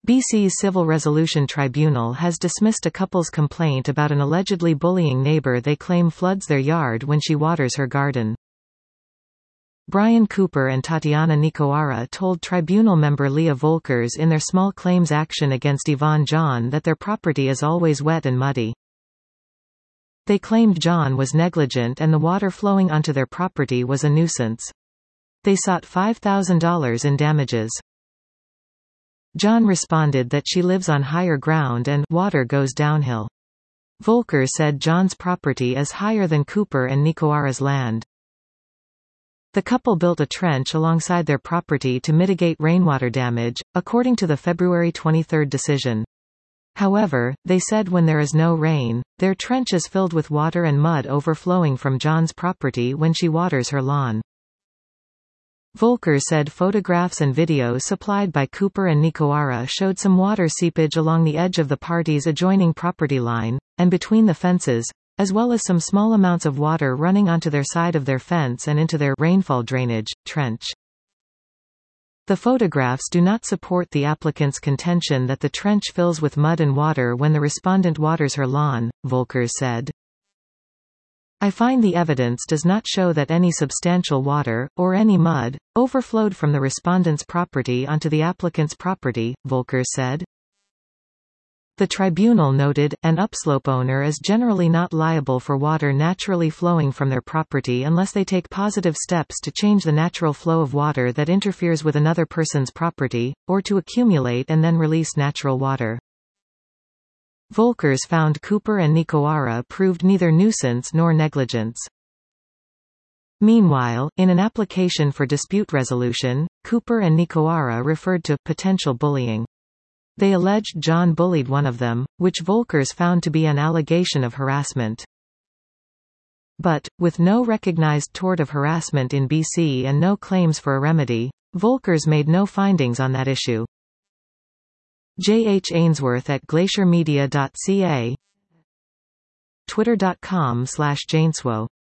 BC's Civil Resolution Tribunal has dismissed a couple's complaint about an allegedly bullying neighbor they claim floods their yard when she waters her garden. Brian Cooper and Tatiana Nikoara told tribunal member Leah Volkers in their small claims action against Yvonne John that their property is always wet and muddy. They claimed John was negligent and the water flowing onto their property was a nuisance. They sought $5,000 in damages. John responded that she lives on higher ground and water goes downhill. Volker said John's property is higher than Cooper and Nikoara's land. The couple built a trench alongside their property to mitigate rainwater damage, according to the February 23 decision. However, they said when there is no rain, their trench is filled with water and mud overflowing from John's property when she waters her lawn. Volker said photographs and videos supplied by Cooper and Nikoara showed some water seepage along the edge of the party's adjoining property line, and between the fences, as well as some small amounts of water running onto their side of their fence and into their rainfall drainage trench. The photographs do not support the applicant's contention that the trench fills with mud and water when the respondent waters her lawn, Volker said. I find the evidence does not show that any substantial water, or any mud, overflowed from the respondent's property onto the applicant's property, Volker said. The tribunal noted, an upslope owner is generally not liable for water naturally flowing from their property unless they take positive steps to change the natural flow of water that interferes with another person's property, or to accumulate and then release natural water. Volkers found Cooper and Nikoara proved neither nuisance nor negligence. Meanwhile, in an application for dispute resolution, Cooper and Nikoara referred to potential bullying. They alleged John bullied one of them, which Volkers found to be an allegation of harassment. But, with no recognized tort of harassment in BC and no claims for a remedy, Volkers made no findings on that issue. J. H. Ainsworth at glaciermedia.ca, twitter.com/Janeswo